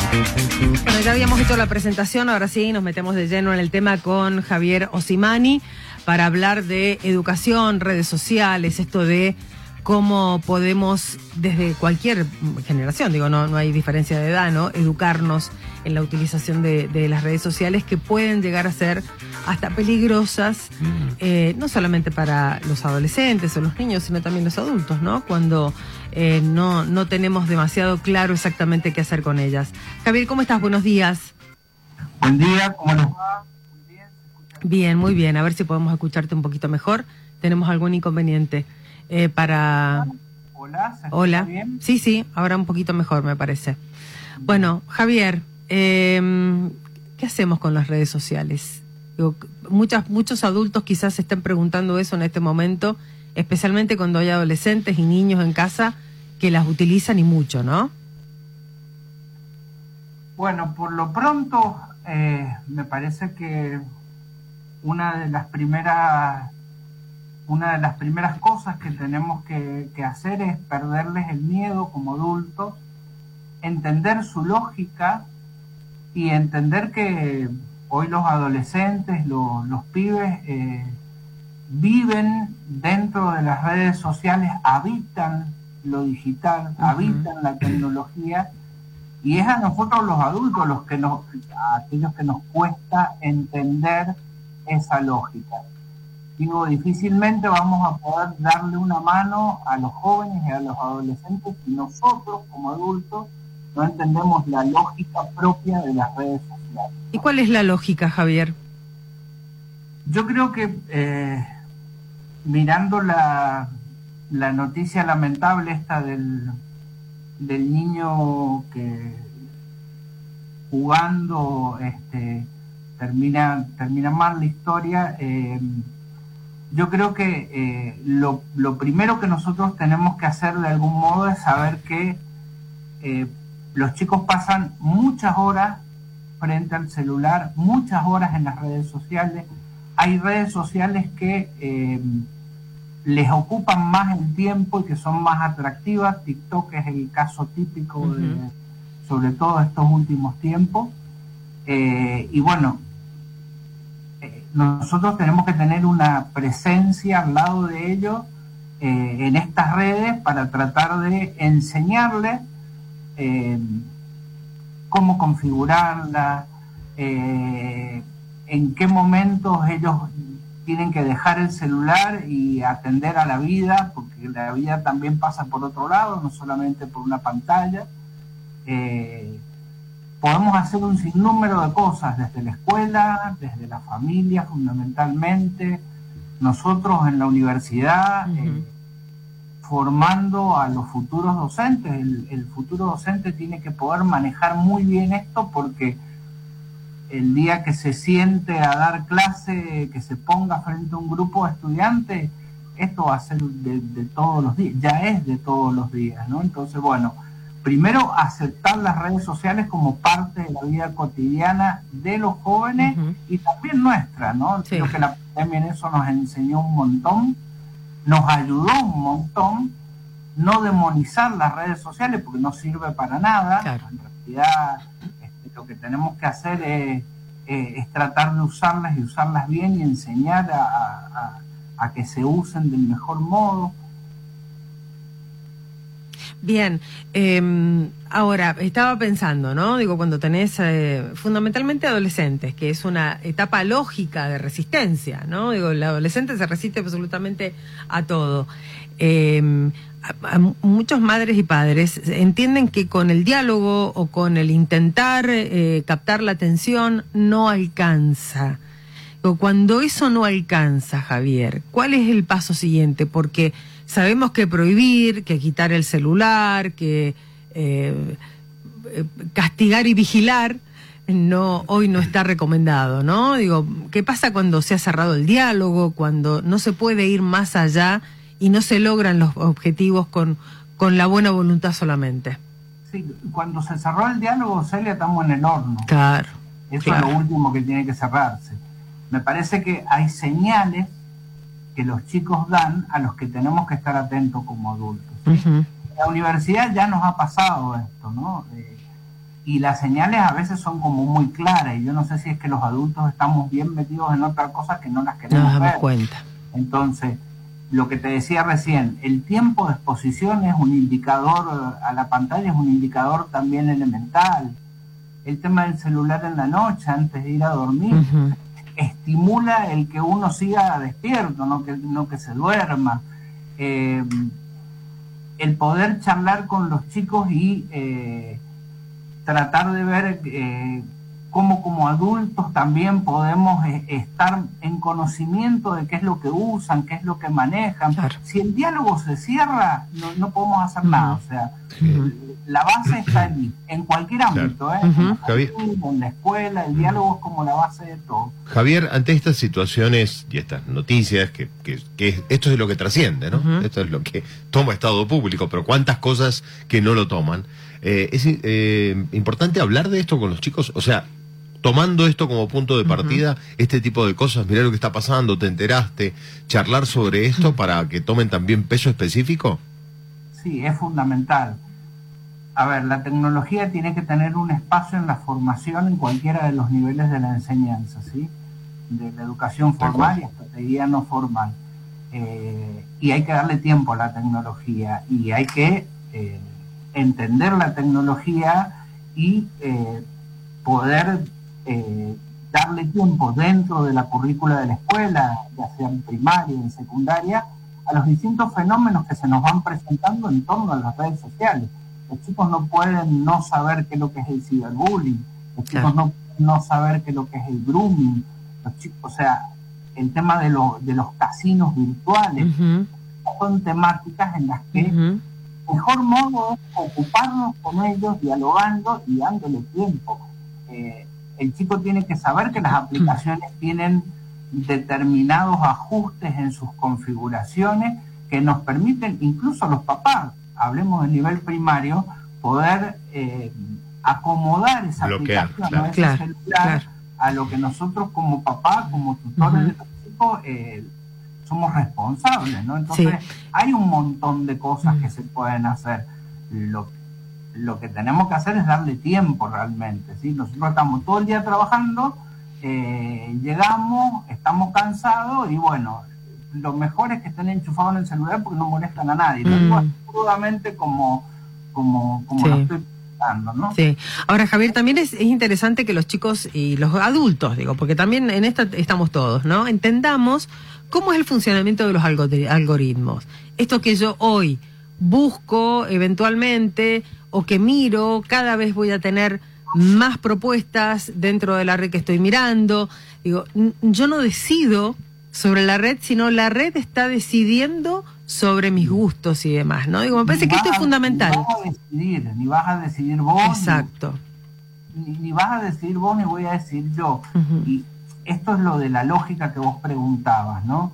Bueno, ya habíamos hecho la presentación, ahora sí nos metemos de lleno en el tema con Javier Osimani para hablar de educación, redes sociales, esto de cómo podemos, desde cualquier generación, digo, no hay diferencia de edad, ¿no? Educarnos en la utilización de las redes sociales que pueden llegar a ser hasta peligrosas, no solamente para los adolescentes o los niños, sino también los adultos, ¿no? Cuando no tenemos demasiado claro exactamente qué hacer con ellas. Javier, ¿cómo estás? Buenos días. Buen día, ¿cómo les va? Muy bien. Bien, muy bien. A ver si podemos escucharte un poquito mejor. ¿Tenemos algún inconveniente? Hola, ¿se Hola. escucha bien? Sí, ahora un poquito mejor me parece. Bueno, Javier, ¿qué hacemos con las redes sociales? Digo, muchos adultos quizás se estén preguntando eso en este momento, especialmente cuando hay adolescentes y niños en casa que las utilizan y mucho, ¿no? Bueno, por lo pronto, me parece que una de las primeras cosas que tenemos que hacer es perderles el miedo como adultos, entender su lógica y entender que hoy los adolescentes, los pibes, viven dentro de las redes sociales, habitan lo digital, habitan la tecnología, y es a nosotros los adultos aquellos que nos cuesta entender esa lógica. Digo, difícilmente vamos a poder darle una mano a los jóvenes y a los adolescentes si nosotros, como adultos, no entendemos la lógica propia de las redes sociales. ¿Y cuál es la lógica, Javier? Yo creo que mirando la noticia lamentable esta del niño que jugando termina mal la historia, yo creo que lo primero que nosotros tenemos que hacer de algún modo es saber que los chicos pasan muchas horas frente al celular, muchas horas en las redes sociales. Hay redes sociales que les ocupan más el tiempo y que son más atractivas. TikTok es el caso típico sobre todo estos últimos tiempos. Y bueno, nosotros tenemos que tener una presencia al lado de ellos en estas redes para tratar de enseñarles cómo configurarla, en qué momentos ellos tienen que dejar el celular y atender a la vida, porque la vida también pasa por otro lado, no solamente por una pantalla. Podemos hacer un sinnúmero de cosas desde la escuela, desde la familia fundamentalmente, nosotros en la universidad, formando a los futuros docentes. El futuro docente tiene que poder manejar muy bien esto, porque el día que se siente a dar clase, que se ponga frente a un grupo de estudiantes, esto va a ser de todos los días, ya es de todos los días, ¿no? Entonces, bueno, primero aceptar las redes sociales como parte de la vida cotidiana de los jóvenes y también nuestra, ¿no? Sí. Creo que la pandemia en eso nos enseñó un montón, nos ayudó un montón, no demonizar las redes sociales porque no sirve para nada. Claro. En realidad lo que tenemos que hacer es tratar de usarlas y usarlas bien y enseñar a que se usen del mejor modo. Bien, ahora estaba pensando, ¿no? Digo, cuando tenés fundamentalmente adolescentes, que es una etapa lógica de resistencia, ¿no? Digo, el adolescente se resiste absolutamente a todo. Muchos madres y padres entienden que con el diálogo o con el intentar captar la atención no alcanza. Cuando eso no alcanza, Javier, ¿cuál es el paso siguiente? Porque sabemos que prohibir, que quitar el celular, que castigar y vigilar, hoy no está recomendado, ¿no? Digo, ¿qué pasa cuando se ha cerrado el diálogo, cuando no se puede ir más allá y no se logran los objetivos con la buena voluntad solamente? Sí, cuando se cerró el diálogo, Celia, estamos en el horno. Claro. Eso es lo último que tiene que cerrarse. Me parece que hay señales que los chicos dan a los que tenemos que estar atentos como adultos. En la universidad ya nos ha pasado esto, ¿no? y las señales a veces son como muy claras, y yo no sé si es que los adultos estamos bien metidos en otra cosa que no las queremos Nos damos ver. cuenta. Entonces, lo que te decía recién, el tiempo de exposición es un indicador a la pantalla, es un indicador también elemental. El tema del celular en la noche, antes de ir a dormir, estimula el que uno siga despierto, no que se duerma. El poder charlar con los chicos y tratar de ver cómo como adultos también podemos estar en conocimiento de qué es lo que usan, qué es lo que manejan. Claro. Si el diálogo se cierra, no podemos hacer nada. O sea, la base está allí, en cualquier ámbito, en la escuela, el diálogo es como la base de todo. Javier, ante estas situaciones y estas noticias, que esto es lo que trasciende, ¿no? Esto es lo que toma Estado público, pero cuántas cosas que no lo toman. Es importante hablar de esto con los chicos, o sea, tomando esto como punto de partida, este tipo de cosas, mirá lo que está pasando, te enteraste, charlar sobre esto para que tomen también peso específico. Sí, es fundamental. A ver, la tecnología tiene que tener un espacio en la formación en cualquiera de los niveles de la enseñanza, ¿sí? De la educación formal y hasta te diría no formal. Y hay que darle tiempo a la tecnología y hay que entender la tecnología y poder darle tiempo dentro de la currícula de la escuela, ya sea en primaria, en secundaria, a los distintos fenómenos que se nos van presentando en torno a las redes sociales. Los chicos no pueden no saber qué es lo que es el ciberbullying, los chicos no pueden no saber qué es lo que es el grooming, los chicos, o sea, el tema de los casinos virtuales, son temáticas en las que mejor modo es ocuparnos con ellos, dialogando y dándole tiempo. El chico tiene que saber que las aplicaciones tienen determinados ajustes en sus configuraciones que nos permiten, incluso a los papás, hablemos del nivel primario, poder acomodar esa aplicación, ¿no? Ese celular, a lo que nosotros como papá, como tutores de los chicos, somos responsables, ¿no? Entonces, hay un montón de cosas que se pueden hacer. Lo que tenemos que hacer es darle tiempo realmente, ¿sí? Nosotros estamos todo el día trabajando, llegamos, estamos cansados y bueno, lo mejor es que estén enchufados en el celular porque no molestan a nadie. Lo digo absolutamente como lo estoy pensando, ¿no? Sí. Ahora, Javier, también es interesante que los chicos y los adultos, digo, porque también en esta estamos todos, ¿no? Entendamos cómo es el funcionamiento de los algoritmos. Esto que yo hoy busco eventualmente o que miro, cada vez voy a tener más propuestas dentro de la red que estoy mirando. Digo, yo no decido sobre la red, sino la red está decidiendo sobre mis gustos y demás, ¿no? Digo, me parece que esto es fundamental. Ni vas a decidir vos. Exacto. Ni vas a decidir vos, ni voy a decir yo. Y esto es lo de la lógica que vos preguntabas, ¿no?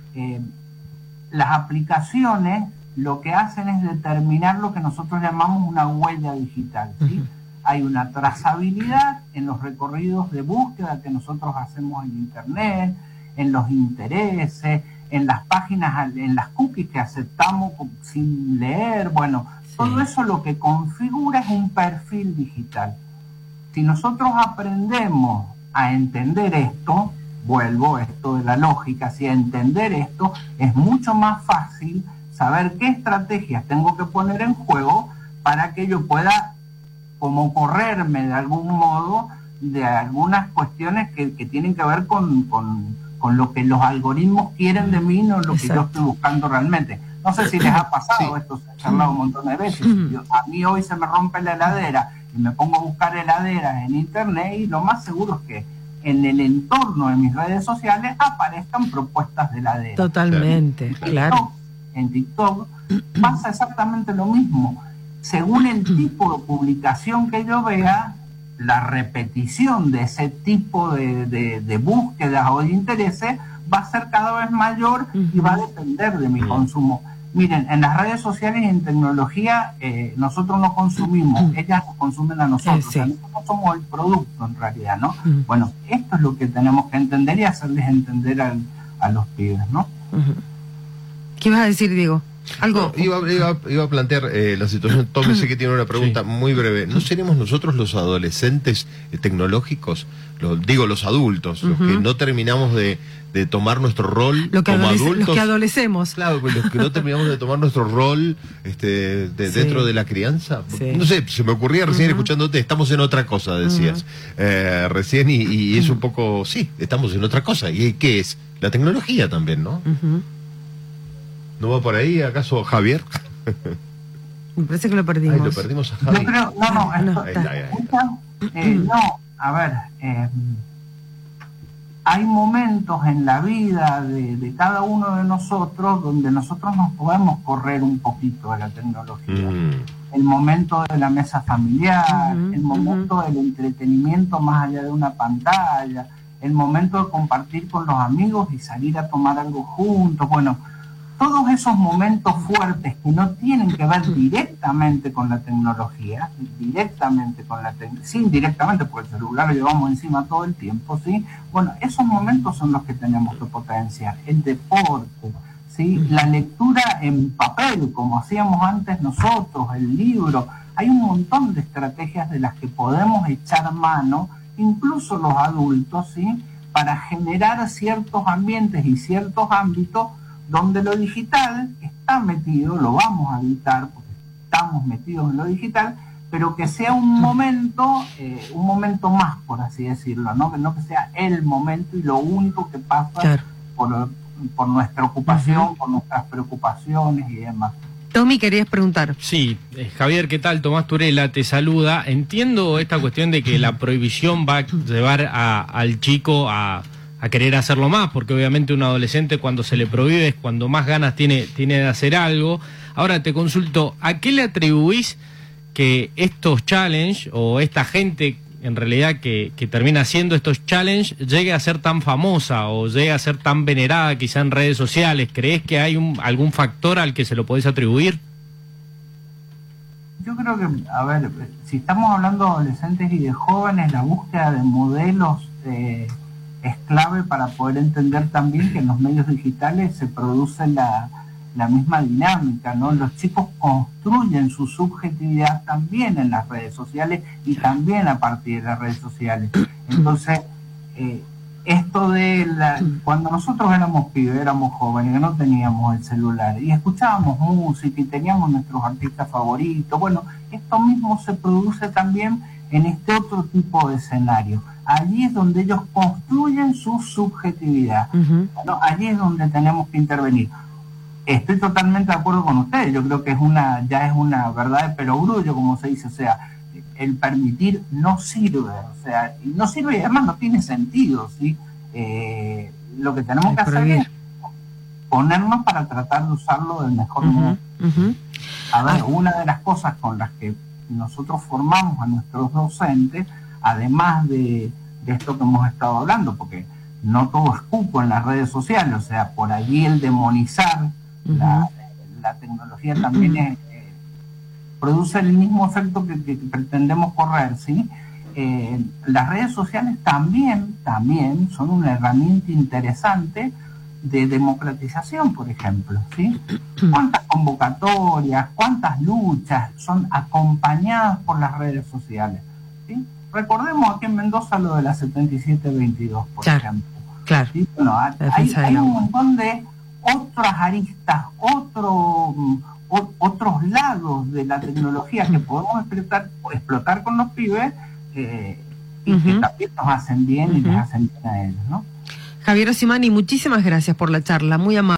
Las aplicaciones lo que hacen es determinar lo que nosotros llamamos una huella digital, ¿sí? Hay una trazabilidad en los recorridos de búsqueda que nosotros hacemos en Internet, en los intereses, en las páginas, en las cookies que aceptamos sin leer. Bueno, todo eso lo que configura es un perfil digital. Si nosotros aprendemos a entender esto, vuelvo a esto de la lógica, si a entender esto, es mucho más fácil saber qué estrategias tengo que poner en juego para que yo pueda como correrme de algún modo de algunas cuestiones que tienen que ver con lo que los algoritmos quieren de mí, no lo que yo estoy buscando realmente. No sé si les ha pasado, esto se ha charlado un montón de veces. A mí hoy se me rompe la heladera y me pongo a buscar heladeras en internet y lo más seguro es que en el entorno de mis redes sociales aparezcan propuestas de heladera. Totalmente, claro. En TikTok pasa exactamente lo mismo. Según el tipo de publicación que yo vea, la repetición de ese tipo de búsquedas o de intereses va a ser cada vez mayor y va a depender de mi consumo. Miren, en las redes sociales y en tecnología nosotros no consumimos, ellas nos consumen a nosotros. O sea, nosotros somos el producto en realidad, ¿no? Bueno, esto es lo que tenemos que entender y hacerles entender a los pibes, ¿no? ¿Qué vas a decir, Diego? Algo. No, iba a plantear la situación. Tommy, sé que tiene una pregunta muy breve. ¿No seríamos nosotros los adolescentes tecnológicos? Los adultos, los que no terminamos de tomar nuestro rol como adultos. Los que adolecemos. Claro, pues los que no terminamos de tomar nuestro rol dentro de la crianza. Sí. No sé, se me ocurría recién escuchándote, estamos en otra cosa, decías. Recién, y es un poco, sí, estamos en otra cosa. ¿Y qué es? La tecnología también, ¿no? ¿No va por ahí acaso Javier? Me parece que lo perdimos. Ay, lo perdimos a Javier. Yo creo, a ver, hay momentos en la vida de cada uno de nosotros donde nosotros nos podemos correr un poquito de la tecnología. El momento de la mesa familiar, el momento del entretenimiento más allá de una pantalla, el momento de compartir con los amigos y salir a tomar algo juntos. Bueno, todos esos momentos fuertes que no tienen que ver directamente con la tecnología, sí, indirectamente, porque el celular lo llevamos encima todo el tiempo, ¿sí? Bueno, esos momentos son los que tenemos que potenciar. El deporte, ¿sí? La lectura en papel, como hacíamos antes nosotros, el libro. Hay un montón de estrategias de las que podemos echar mano, incluso los adultos, ¿sí? Para generar ciertos ambientes y ciertos ámbitos donde lo digital está metido, lo vamos a evitar porque estamos metidos en lo digital, pero que sea un momento más, por así decirlo, ¿no? Que sea el momento y lo único que pasa por nuestra ocupación, por nuestras preocupaciones y demás. Tommy, querías preguntar. Sí, Javier, ¿qué tal? Tomás Turela te saluda. Entiendo esta cuestión de que la prohibición va a llevar al chico a querer hacerlo más, porque obviamente un adolescente cuando se le prohíbe es cuando más ganas tiene de hacer algo. Ahora te consulto, ¿a qué le atribuís que estos challenge o esta gente en realidad que termina haciendo estos challenge llegue a ser tan famosa o llegue a ser tan venerada quizá en redes sociales? ¿Crees que hay algún factor al que se lo podés atribuir? Yo creo que, a ver, si estamos hablando de adolescentes y de jóvenes, la búsqueda de modelos es clave para poder entender también que en los medios digitales se produce la misma dinámica, ¿no? Los chicos construyen su subjetividad también en las redes sociales y también a partir de las redes sociales. Entonces, esto cuando nosotros éramos pibes, éramos jóvenes, que no teníamos el celular y escuchábamos música y teníamos nuestros artistas favoritos, bueno, esto mismo se produce también en este otro tipo de escenario. Allí es donde ellos construyen su subjetividad. ¿No? Allí es donde tenemos que intervenir. Estoy totalmente de acuerdo con ustedes. Yo creo que ya es una verdad de perogrullo, como se dice. O sea, el permitir no sirve. O sea, no sirve y además no tiene sentido, ¿sí? Lo que tenemos que hacer es ponernos para tratar de usarlo del mejor modo. A ver, una de las cosas con las que nosotros formamos a nuestros docentes, además de esto que hemos estado hablando, porque no todo es cupo en las redes sociales, o sea, por allí el demonizar la tecnología también produce el mismo efecto que pretendemos correr, ¿sí? Las redes sociales también son una herramienta interesante de democratización, por ejemplo, ¿sí? ¿Cuántas convocatorias, cuántas luchas son acompañadas por las redes sociales? ¿Sí? Recordemos aquí en Mendoza lo de la 7722, por ejemplo. Claro. ¿Sí? Bueno, hay un montón de otras aristas, otros lados de la tecnología que podemos explotar con los pibes y que también nos hacen bien y les hacen bien a ellos, ¿no? Javier Osimani, muchísimas gracias por la charla, muy amable.